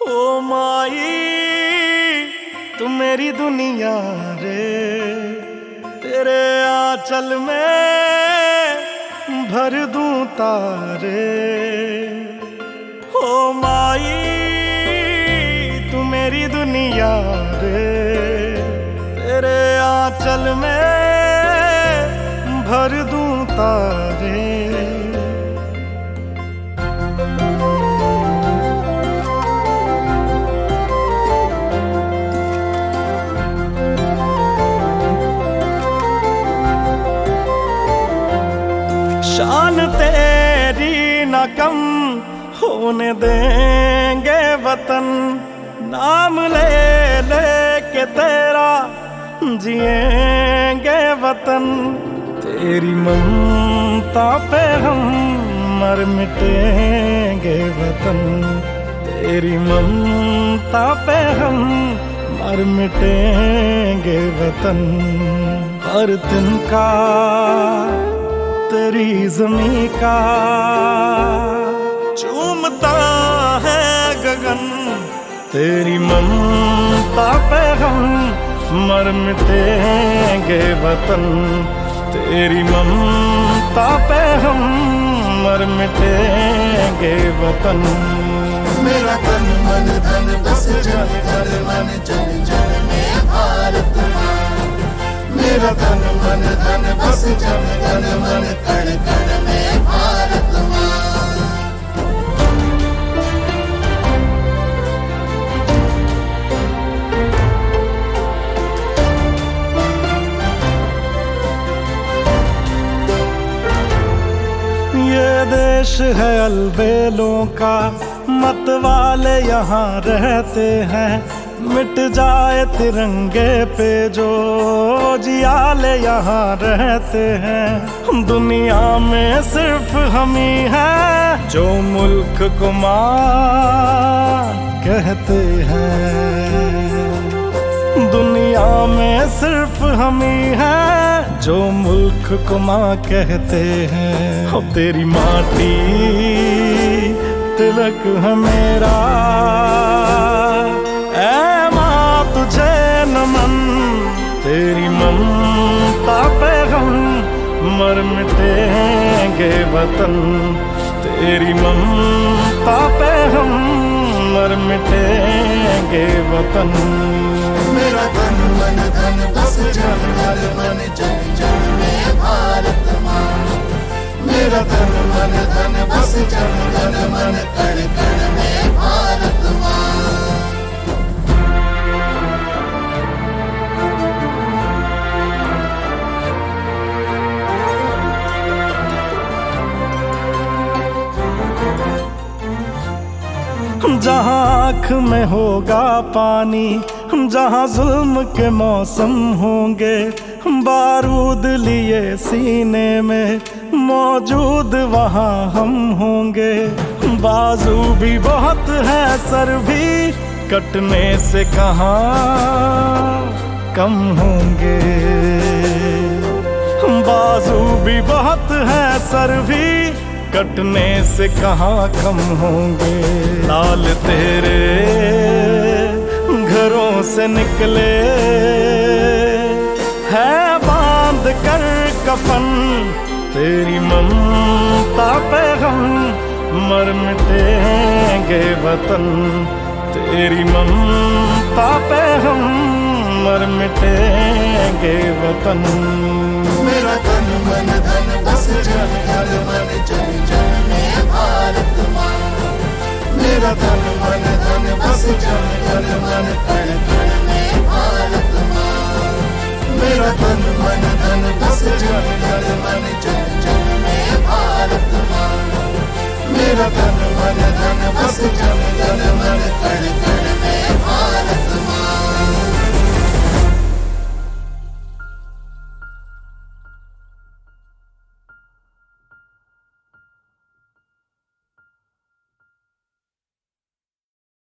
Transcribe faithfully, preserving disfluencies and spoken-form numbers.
ओ माई तू मेरी दुनिया रे, तेरे आंचल में भर दूं तारे। ओ माई तू मेरी दुनिया रे, तेरे आंचल में भर दूं तारे। शान तेरी न कम होने देंगे वतन, नाम ले ले के तेरा जिएंगे वतन। तेरी ममता पे हम मर मिटेंगे वतन, तेरी ममता पे हम मर मिटेंगे वतन। हर तिनका तेरी ज़मीं का चूमता है गगन, तेरी ममता पे हम मर मिटेंगे वतन, तेरी ममता पे हम मर मिटेंगे वतन। मेरा तन मन धन बस जन जन मन जन जन में भारत माँ। मेरा तन मन धन बस जन जन मन कण कण में भारत माँ। ये देश है अलबेलों का, मत वाले यहाँ रहते हैं। मिट जाए तिरंगे पे जो जियाले यहाँ रहते हैं। दुनिया में सिर्फ हम ही हैं जो मुल्क को माँ कहते हैं। दुनिया में सिर्फ हम ही हैं जो मुल्क को माँ कहते हैं। हो तेरी माटी तिलक है मेरा, ऐ माँ तुझे नमन। तेरी ममता पे हम मर मिटेंगे वतन, तेरी ममता पे हम मर मिटेंगे वतन। मेरा तन मन धन बस जन जन मन जन जन में भारत माँ। मेरा तन मन धन बस जन जन मन कण कण में भारत माँ। जहाँ आँख में होगा पानी, जहाँ जुल्म के मौसम होंगे, बारूद लिए सीने में मौजूद वहाँ हम होंगे। बाजू भी बहुत है सर भी कटने से कहाँ कम होंगे। बाजू भी बहुत है सर भी कटने से कहाँ कम होंगे। लाल तेरे घरों से निकले है बांध कर कफन, तेरी ममता पे हम मर मिटेंगे वतन, तेरी ममता पे हम मर मिटेंगे वतन। मेरा तन मन धन बस जन जन मन जन जन में भारत माँ। मेरा तन मन धन बस जन जन मन कण कण में भारत माँ। मेरा तन मन धन बस जन जन मन जन जन में भारत माँ। मेरा तन मन धन बस जन जन मन कण कण